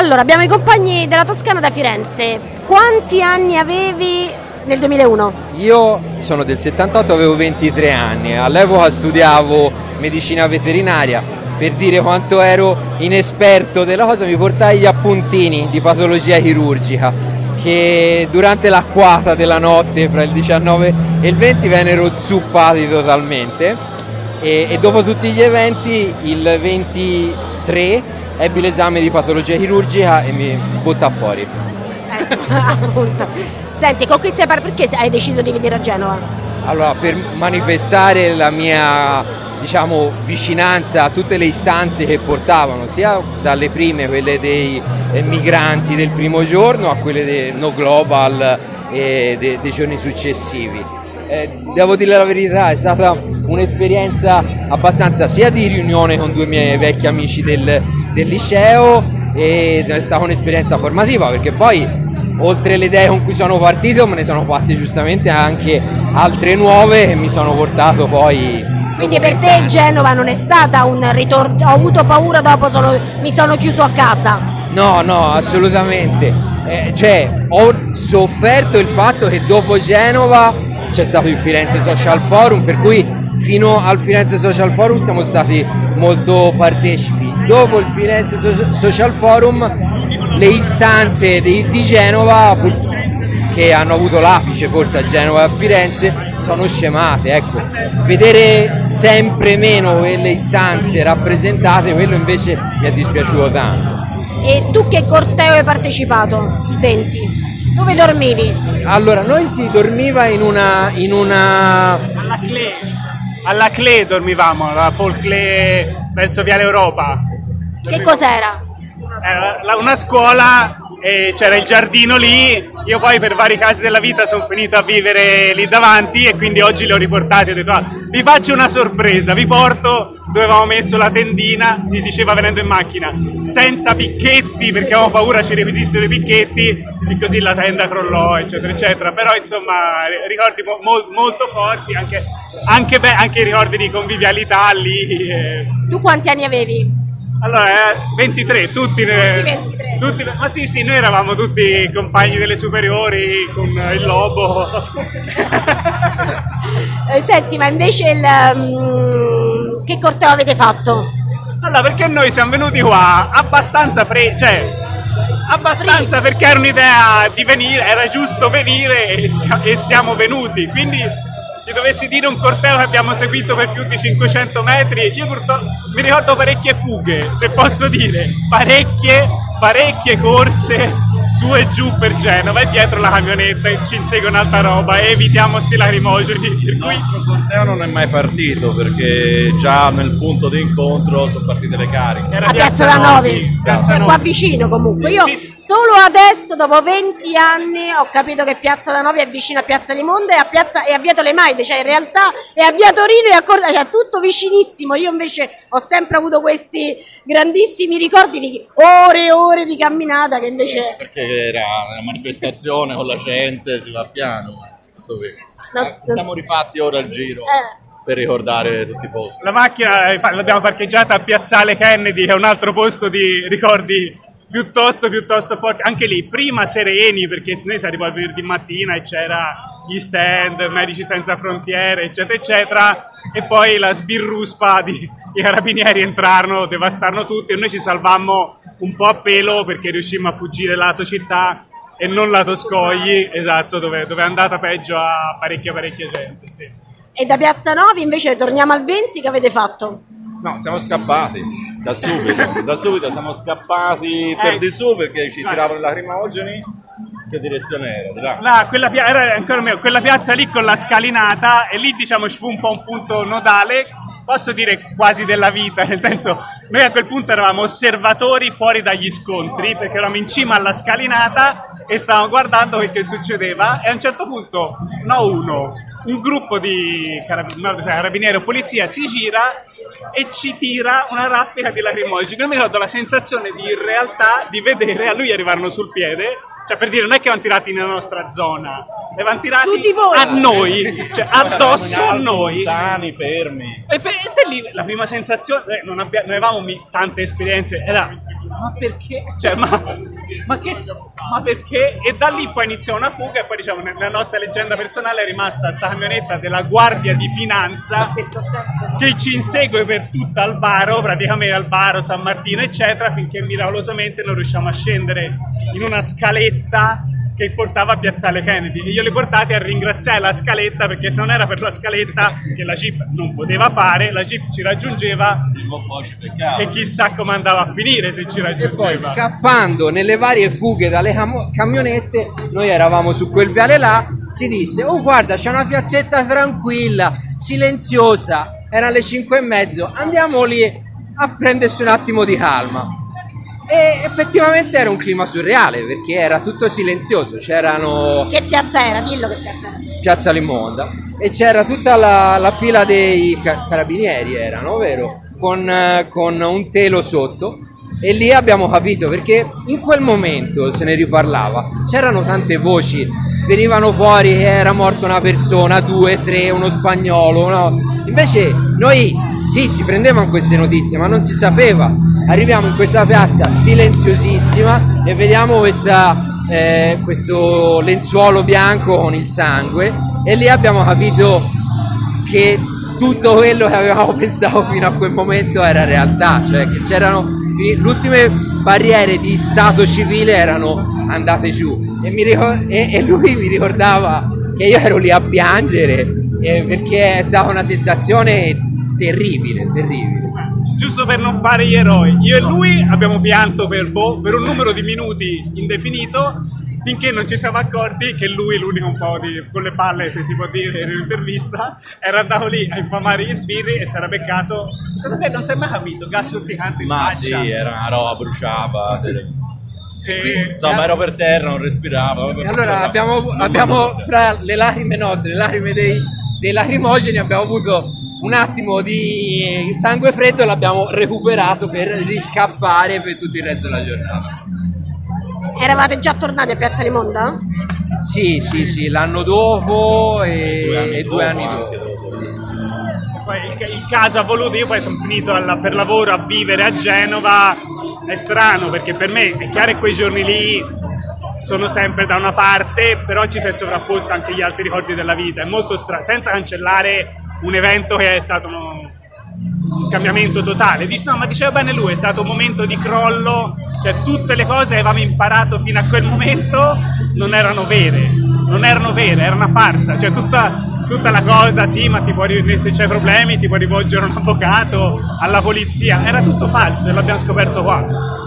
Allora, abbiamo i compagni della Toscana da Firenze. Quanti anni avevi nel 2001? Io sono del 78, avevo 23 anni, all'epoca studiavo medicina veterinaria. Per dire quanto ero inesperto della cosa, mi portai gli appuntini di patologia chirurgica che durante l'acquata della notte fra il 19 e il 20 vennero zuppati totalmente e dopo tutti gli eventi il 23 ebbi l'esame di patologia chirurgica e mi butta fuori. Appunto. Senti, con chi sei perché hai deciso di venire a Genova? Allora, per manifestare la mia, diciamo, vicinanza a tutte le istanze che portavano, sia dalle prime, quelle dei migranti del primo giorno, a quelle del No Global e dei giorni successivi. Devo dire la verità, è stata un'esperienza abbastanza sia di riunione con due miei vecchi amici del liceo, ed è stata un'esperienza formativa, perché poi oltre le idee con cui sono partito me ne sono fatte giustamente anche altre nuove che mi sono portato poi. Quindi per te Genova non è stata un ritorno, ho avuto paura dopo, mi sono chiuso a casa? No, assolutamente, ho sofferto il fatto che dopo Genova c'è stato il Firenze Social Forum, per cui fino al Firenze Social Forum siamo stati molto partecipi. Dopo il Firenze Social Forum le istanze di Genova, che hanno avuto l'apice forse a Genova e a Firenze, sono scemate, ecco. Vedere sempre meno quelle istanze rappresentate, quello invece mi è dispiaciuto tanto. E tu che corteo hai partecipato? Il 20? Dove dormivi? Allora, noi si dormiva in una... Alla CLE dormivamo, la Paul CLE verso Viale Europa. Che cos'era? Era una scuola e c'era il giardino lì. Io poi per vari casi della vita sono finito a vivere lì davanti e quindi oggi li ho riportati. Ho detto, vi faccio una sorpresa, vi porto dove avevamo messo la tendina, si diceva venendo in macchina, senza picchetti perché avevamo paura ci requisissero i picchetti e così la tenda crollò, eccetera eccetera. Però insomma ricordi molto forti, anche i ricordi di convivialità lì. Tu quanti anni avevi? Allora, 23, tutti 23. Ma sì, noi eravamo tutti compagni delle superiori con il Lobo. Senti, ma invece che corteo avete fatto? Allora, perché noi siamo venuti qua abbastanza perché era un'idea di venire, era giusto venire e siamo venuti, quindi ti dovessi dire un corteo che abbiamo seguito per più di 500 metri, io purtroppo mi ricordo parecchie fughe, se posso dire, parecchie corse su e giù per Genova e dietro la camionetta e ci insegue un'altra roba e evitiamo sti lacrimogeni. Il nostro corteo non è mai partito perché già nel punto di incontro sono partite le cariche. A Piazza da Novi, qua vicino comunque. Io solo adesso, dopo 20 anni, ho capito che Piazza da Novi è vicino a Piazza Limonde e a Via Tolemaide, cioè in realtà è a Via Torino e a Corda, cioè tutto vicinissimo. Io invece ho sempre avuto questi grandissimi ricordi di ore e ore di camminata che invece... Perché era una manifestazione con la gente, si va piano. Siamo rifatti ora al giro per ricordare tutti i posti. La macchina l'abbiamo parcheggiata a Piazzale Kennedy, che è un altro posto di ricordi piuttosto forti. Anche lì, prima sereni, perché noi siamo arrivati venerdì mattina e c'era gli stand, Medici Senza Frontiere, eccetera, eccetera, e poi la sbirruspa i carabinieri entrarono, devastarono tutto e noi ci salvammo un po' a pelo perché riuscimmo a fuggire lato città e non lato scogli, esatto, dove è andata peggio a parecchia gente, sì. E da Piazza Novi invece torniamo al 20, che avete fatto? No, siamo scappati da subito siamo scappati per di su perché ci tiravano i lacrimogeni. Che direzione era? Era ancora meglio, quella piazza lì con la scalinata e lì diciamo ci fu un po' un punto nodale, posso dire quasi della vita, nel senso noi a quel punto eravamo osservatori fuori dagli scontri perché eravamo in cima alla scalinata e stavamo guardando quel che succedeva e a un certo punto un gruppo di carabinieri o polizia si gira e ci tira una raffica di lacrimogeni. Io mi ricordo la sensazione in realtà di vedere a lui arrivarono sul piede, cioè per dire non è che vanno tirati nella nostra zona, le vanno tirati a noi, cioè addosso a noi, lontani, fermi. E lì la prima sensazione, non avevamo tante esperienze, era ma perché? Cioè, ma perché? E da lì poi inizia una fuga e poi diciamo nella nostra leggenda personale è rimasta sta camionetta della Guardia di Finanza che ci insegue per tutta Albaro, praticamente Albaro, San Martino eccetera, finché miracolosamente non riusciamo a scendere in una scaletta che portava a Piazzale Kennedy e io li portati a ringraziare la scaletta, perché se non era per la scaletta che la Jeep non poteva fare, la Jeep ci raggiungeva e chissà come andava a finire se ci raggiungeva. E poi scappando nelle varie fughe dalle camionette, noi eravamo su quel viale là, si disse oh guarda c'è una piazzetta tranquilla, silenziosa, era alle 5:30, andiamo lì a prendersi un attimo di calma. E effettivamente era un clima surreale perché era tutto silenzioso, c'erano... Che piazza era? Dillo che piazza era. Piazza Limonda, e c'era tutta la fila dei carabinieri, erano, vero? Con un telo sotto, e lì abbiamo capito, perché in quel momento se ne riparlava, c'erano tante voci, venivano fuori che era morta una persona, 2, 3, uno spagnolo, no? Invece noi sì, si prendevano queste notizie ma non si sapeva. Arriviamo in questa piazza silenziosissima e vediamo questo lenzuolo bianco con il sangue, e lì abbiamo capito che tutto quello che avevamo pensato fino a quel momento era realtà, cioè che c'erano le ultime barriere di stato civile erano andate giù, e lui mi ricordava che io ero lì a piangere perché è stata una sensazione terribile. Giusto per non fare gli eroi, io e lui abbiamo pianto per un numero di minuti indefinito, finché non ci siamo accorti che lui, l'unico un po' con le palle, se si può dire, in un'intervista, era andato lì a infamare gli sbirri e si era beccato, cosa che non si è mai capito, gas urticante in faccia. Ma sì, era una roba, bruciava. Insomma, ero per terra, non respiravo. E allora abbiamo fra le lacrime nostre, le lacrime dei lacrimogeni, abbiamo avuto un attimo di sangue freddo e l'abbiamo recuperato per riscappare per tutto il resto della giornata. Eravate già tornati a Piazza Limonda? Sì, l'anno dopo e 2 anni dopo. Sì. Poi il caso ha voluto, io poi sono finito per lavoro a vivere a Genova, è strano perché per me è chiaro che quei giorni lì sono sempre da una parte, però ci si è sovrapposto anche gli altri ricordi della vita, è molto strano, senza cancellare un evento che è stato un cambiamento totale. No, ma diceva bene lui, è stato un momento di crollo, cioè tutte le cose che avevamo imparato fino a quel momento non erano vere, era una farsa, cioè tutta la cosa, sì, ma se c'hai problemi ti puoi rivolgere a un avvocato, alla polizia, era tutto falso e l'abbiamo scoperto qua.